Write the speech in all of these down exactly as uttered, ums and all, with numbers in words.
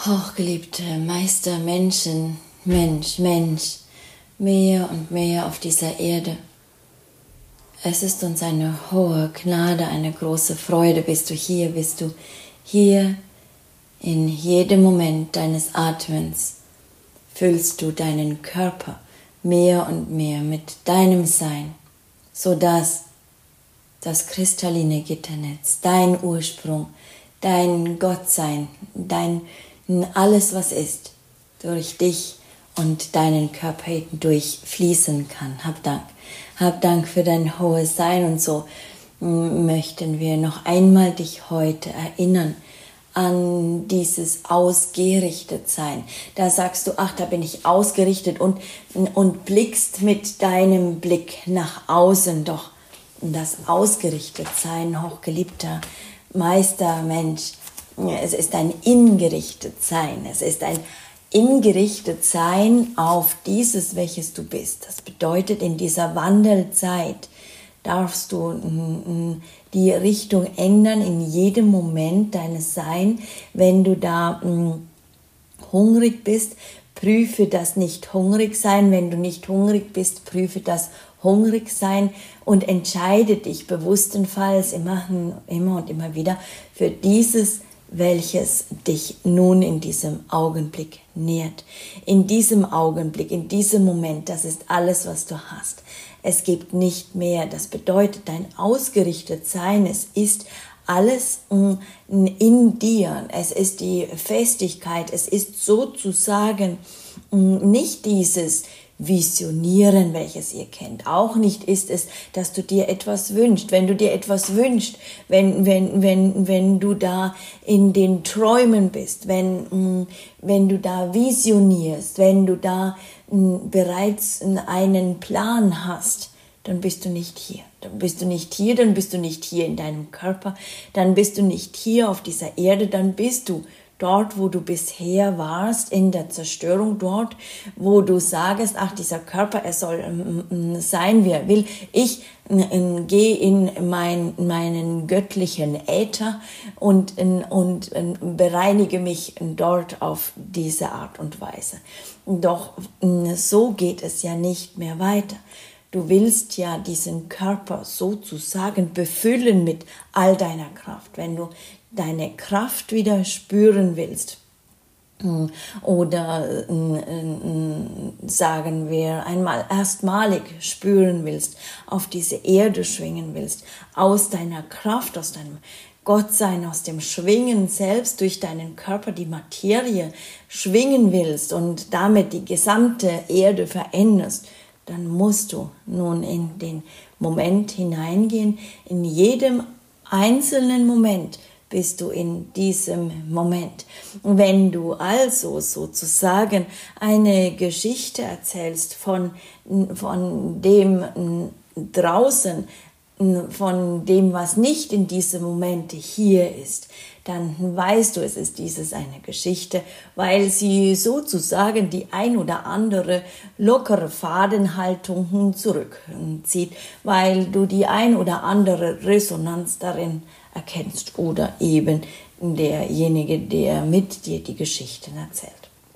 Hochgeliebte Meister, Menschen, Mensch, Mensch, mehr und mehr auf dieser Erde. Es ist uns eine hohe Gnade, eine große Freude. Bist du hier, bist du hier in jedem Moment deines Atmens. Füllst du deinen Körper mehr und mehr mit deinem Sein, sodass das kristalline Gitternetz, dein Ursprung, dein Gottsein, dein alles, was ist, durch dich und deinen Körper hindurch fließen kann. Hab Dank. Hab Dank für dein hohes Sein. Und so möchten wir noch einmal dich heute erinnern an dieses Ausgerichtetsein. Da sagst du, ach, da bin ich ausgerichtet und, und blickst mit deinem Blick nach außen. Doch das Ausgerichtetsein, hochgeliebter Meister, Mensch, es ist ein Ingerichtetsein. Es ist ein Ingerichtetsein auf dieses, welches du bist. Das bedeutet, in dieser Wandelzeit darfst du die Richtung ändern in jedem Moment deines Seins. Wenn du da hungrig bist, prüfe das Nicht-Hungrig-Sein. Wenn du nicht hungrig bist, prüfe das Hungrig-Sein und entscheide dich bewusstenfalls immer, immer und immer wieder für dieses, welches dich nun in diesem Augenblick nährt. In diesem Augenblick, in diesem Moment, das ist alles, was du hast. Es gibt nicht mehr. Das bedeutet, dein Ausgerichtetsein, es ist alles in dir. Es ist die Festigkeit, es ist sozusagen nicht dieses Visionieren, welches ihr kennt. Auch nicht ist es, dass du dir etwas wünschst. Wenn du dir etwas wünschst, wenn, wenn, wenn, wenn du da in den Träumen bist, wenn, wenn du da visionierst, wenn du da bereits einen Plan hast, dann bist du nicht hier. Dann bist du nicht hier, dann bist du nicht hier in deinem Körper, dann bist du nicht hier auf dieser Erde, dann bist du dort, wo du bisher warst, in der Zerstörung, dort, wo du sagst, ach, dieser Körper, er soll ähm, sein, wie er will. Ich äh, gehe in mein, meinen göttlichen Äther und, äh, und äh, bereinige mich dort auf diese Art und Weise. Doch äh, so geht es ja nicht mehr weiter. Du willst ja diesen Körper sozusagen befüllen mit all deiner Kraft. Wenn du deine Kraft wieder spüren willst oder sagen wir einmal erstmalig spüren willst, auf diese Erde schwingen willst, aus deiner Kraft, aus deinem Gottsein, aus dem Schwingen selbst durch deinen Körper die Materie schwingen willst und damit die gesamte Erde veränderst, dann musst du nun in den Moment hineingehen. In jedem einzelnen Moment bist du in diesem Moment. Wenn du also sozusagen eine Geschichte erzählst von, von dem draußen, von dem, was nicht in diesem Moment hier ist, dann weißt du, es ist dieses eine Geschichte, weil sie sozusagen die ein oder andere lockere Fadenhaltung zurückzieht, weil du die ein oder andere Resonanz darin erkennst oder eben derjenige, der mit dir die Geschichten erzählt.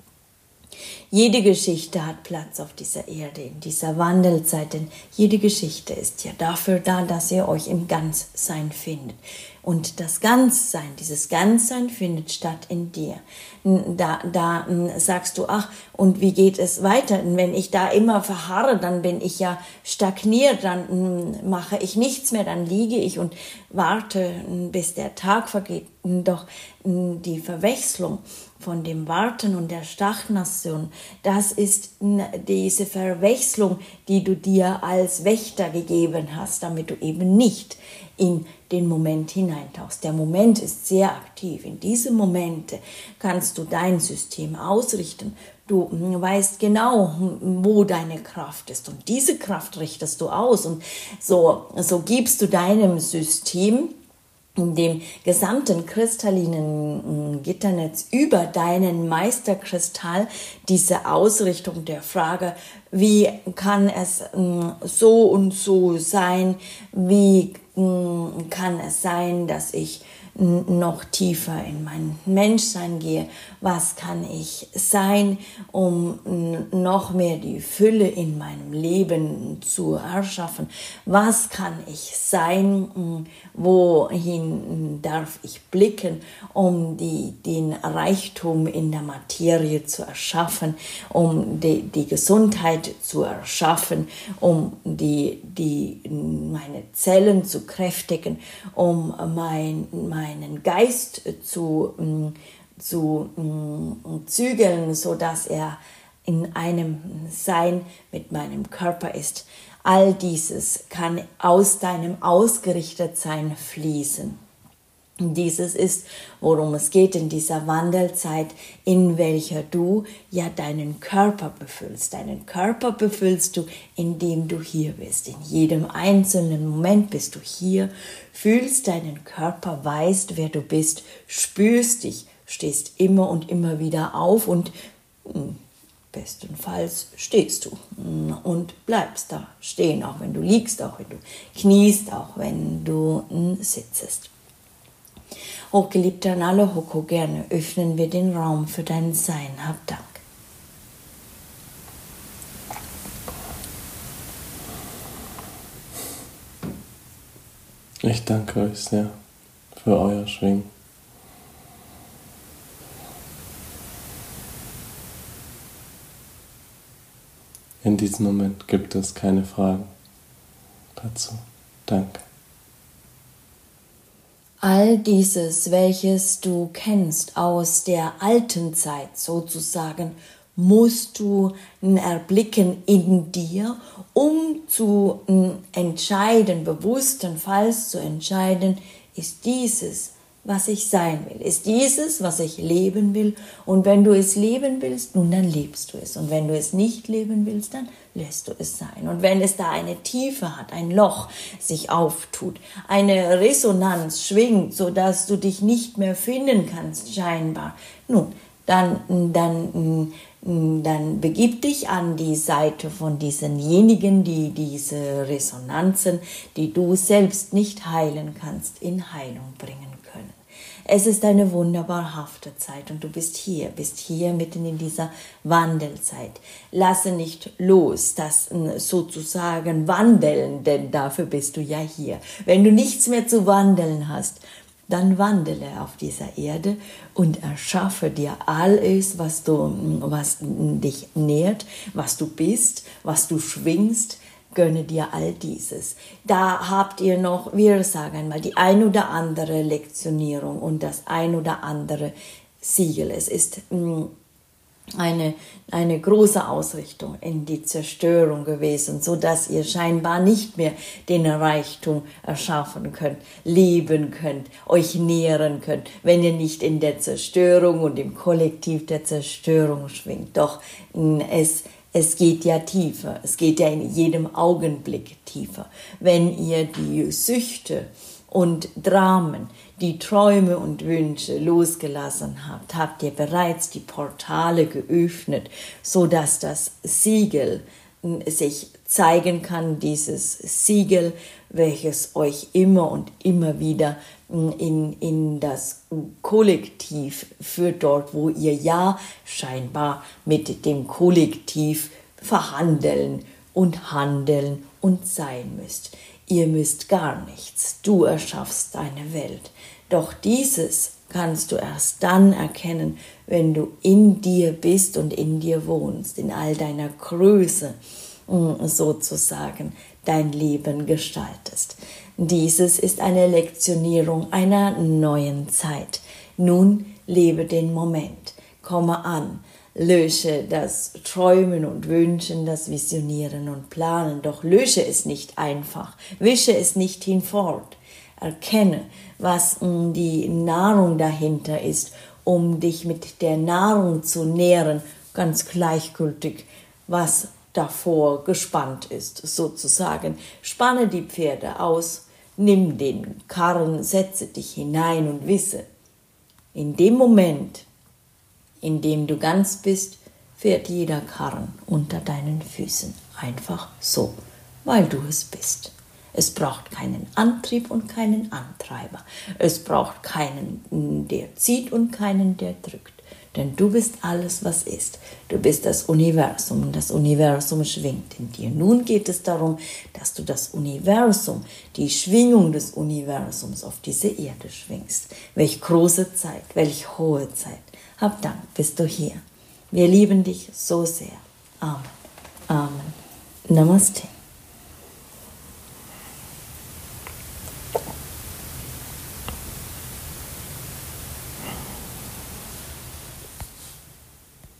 Jede Geschichte hat Platz auf dieser Erde, in dieser Wandelzeit, denn jede Geschichte ist ja dafür da, dass ihr euch im Ganzsein findet. Und das Ganzsein, dieses Ganzsein findet statt in dir. Da, da sagst du, ach, und wie geht es weiter? Wenn ich da immer verharre, dann bin ich ja stagniert, dann mache ich nichts mehr, dann liege ich und warte, bis der Tag vergeht. Doch die Verwechslung von dem Warten und der Stagnation, das ist diese Verwechslung, die du dir als Wächter gegeben hast, damit du eben nicht in den Moment hineintauchst. Der Moment ist sehr aktiv. In diesem Moment kannst du dein System ausrichten. Du weißt genau, wo deine Kraft ist. Und diese Kraft richtest du aus. Und so, so gibst du deinem System, dem gesamten kristallinen Gitternetz über deinen Meisterkristall diese Ausrichtung der Frage, wie kann es so und so sein, wie kann es sein, dass ich noch tiefer in mein Menschsein gehe. Was kann ich sein, um noch mehr die Fülle in meinem Leben zu erschaffen? Was kann ich sein? Wohin darf ich blicken, um die, den Reichtum in der Materie zu erschaffen, um die, die Gesundheit zu erschaffen, um die, die, meine Zellen zu kräftigen, um mein, meinen Geist zu, zu zügeln, sodass er in einem Sein mit meinem Körper ist. All dieses kann aus deinem Ausgerichtetsein fließen. Dieses ist, worum es geht in dieser Wandelzeit, in welcher du ja deinen Körper befüllst. Deinen Körper befüllst du, indem du hier bist. In jedem einzelnen Moment bist du hier, fühlst deinen Körper, weißt, wer du bist, spürst dich, stehst immer und immer wieder auf und bestenfalls stehst du und bleibst da stehen, auch wenn du liegst, auch wenn du kniest, auch wenn du sitzt. Hochgeliebter Nalo Hoko, gerne öffnen wir den Raum für dein Sein. Hab Dank. Ich danke euch sehr für euer Schwingen. In diesem Moment gibt es keine Fragen dazu. Danke. All dieses, welches du kennst aus der alten Zeit sozusagen, musst du erblicken in dir, um zu entscheiden, bewusstenfalls zu entscheiden, ist dieses, was ich sein will, ist dieses, was ich leben will. Und wenn du es leben willst, nun dann lebst du es. Und wenn du es nicht leben willst, dann lässt du es sein. Und wenn es da eine Tiefe hat, ein Loch sich auftut, eine Resonanz schwingt, sodass du dich nicht mehr finden kannst, scheinbar, nun, dann, dann, dann begib dich an die Seite von diesenjenigen, die diese Resonanzen, die du selbst nicht heilen kannst, in Heilung bringen können. Es ist eine wunderbar hafte Zeit und du bist hier, bist hier mitten in dieser Wandelzeit. Lasse nicht los, das sozusagen wandeln, denn dafür bist du ja hier. Wenn du nichts mehr zu wandeln hast, dann wandele auf dieser Erde und erschaffe dir alles, was, du, was dich nährt, was du bist, was du schwingst. Gönne dir all dieses. Da habt ihr noch, wir sagen einmal, die ein oder andere Lektionierung und das ein oder andere Siegel. Es ist eine, eine große Ausrichtung in die Zerstörung gewesen, so dass ihr scheinbar nicht mehr den Reichtum erschaffen könnt, leben könnt, euch nähren könnt, wenn ihr nicht in der Zerstörung und im Kollektiv der Zerstörung schwingt. Doch es Es geht ja tiefer, es geht ja in jedem Augenblick tiefer. Wenn ihr die Süchte und Dramen, die Träume und Wünsche losgelassen habt, habt ihr bereits die Portale geöffnet, so dass das Siegel sich zeigen kann, dieses Siegel, welches euch immer und immer wieder in, in das Kollektiv führt, dort, wo ihr ja scheinbar mit dem Kollektiv verhandeln und handeln und sein müsst. Ihr müsst gar nichts, du erschaffst deine Welt. Doch dieses kannst du erst dann erkennen, wenn du in dir bist und in dir wohnst, in all deiner Größe sozusagen dein Leben gestaltest. Dieses ist eine Lektionierung einer neuen Zeit. Nun lebe den Moment, komme an, lösche das Träumen und Wünschen, das Visionieren und Planen, doch lösche es nicht einfach, wische es nicht hinfort. Erkenne, was die Nahrung dahinter ist, um dich mit der Nahrung zu nähren, ganz gleichgültig, was davor gespannt ist, sozusagen. Spanne die Pferde aus, nimm den Karren, setze dich hinein und wisse, in dem Moment, in dem du ganz bist, fährt jeder Karren unter deinen Füßen. Einfach so, weil du es bist. Es braucht keinen Antrieb und keinen Antreiber. Es braucht keinen, der zieht und keinen, der drückt. Denn du bist alles, was ist. Du bist das Universum und das Universum schwingt in dir. Nun geht es darum, dass du das Universum, die Schwingung des Universums auf diese Erde schwingst. Welch große Zeit, welch hohe Zeit. Hab Dank, bist du hier. Wir lieben dich so sehr. Amen. Amen. Namaste.